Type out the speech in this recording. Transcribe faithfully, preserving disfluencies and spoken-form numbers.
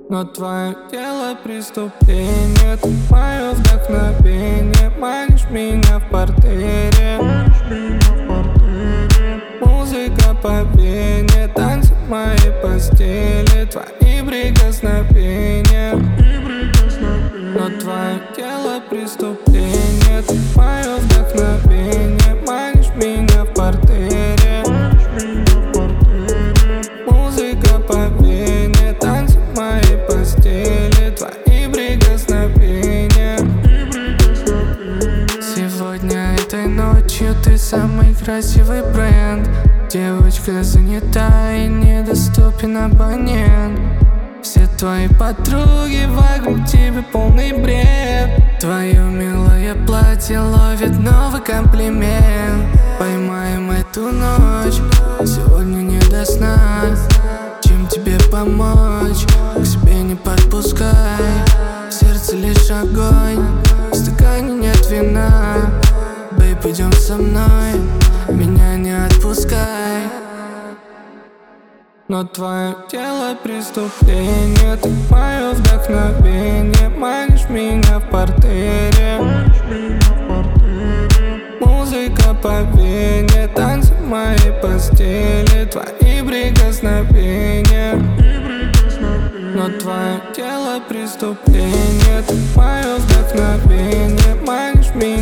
Но твое тело преступление, ты мое вдохновение. Манишь меня в портере, музыка по вене, танцы в моей постели, твои прикосновения. Но твое тело преступление, ты мое вдохновение. Манишь меня в портере, музыка по вене, танцы в моей постели, твои прикосновения. Сегодня этой ночью ты самый красивый бренд. Девочка занята и недоступен абонент. Все твои подруги вокруг тебя полный бред. Твое милое платье ловит новый комплимент. Поймаем эту ночь, сегодня не до сна. Чем тебе помочь, к себе не подпускай. В сердце лишь огонь, в стакане нет вина. Бэйб, идем со мной, меня не отпускай. Но твое тело преступление, ты мое вдохновение. Манишь меня в портере, музыка по вене, танцы в моей постели, твои прикосновения. Но твое тело преступление, ты мое вдохновение. Манишь меня